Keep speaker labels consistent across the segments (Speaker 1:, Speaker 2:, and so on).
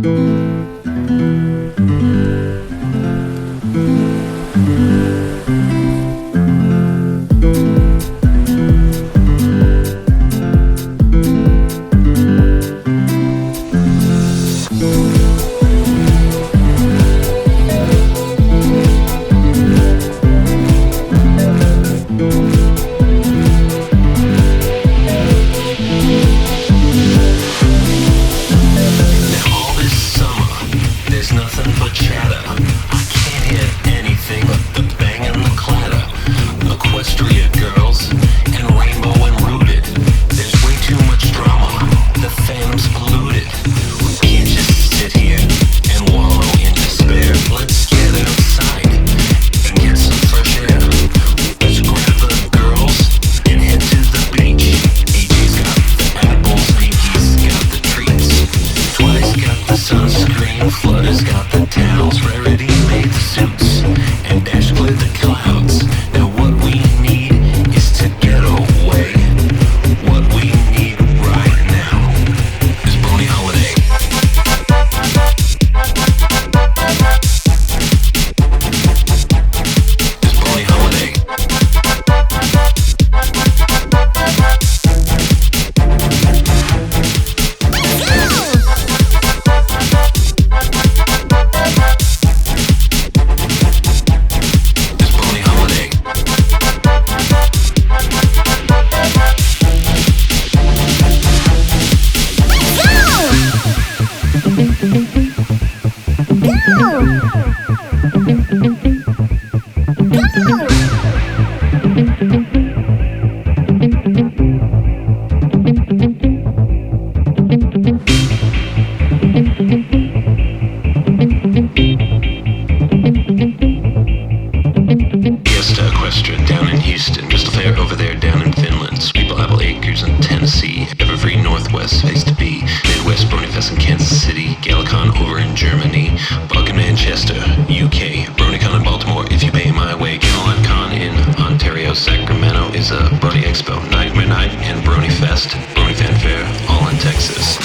Speaker 1: Northwest, face to be Midwest, Bronyfest in Kansas City, Galacon over in Germany, Bug in Manchester, UK, BronyCon in Baltimore, if you pay my way, GalacCon in Ontario, Sacramento is a Brony Expo, Nightmare Night and Bronyfest, Brony Fanfare, all in Texas.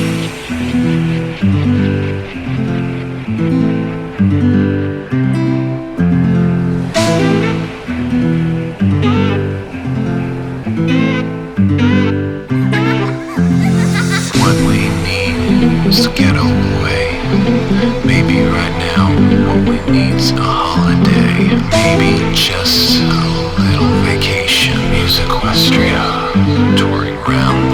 Speaker 1: To get away. Maybe right now what we need's a holiday. Maybe just a little vacation. Music Equestria, touring around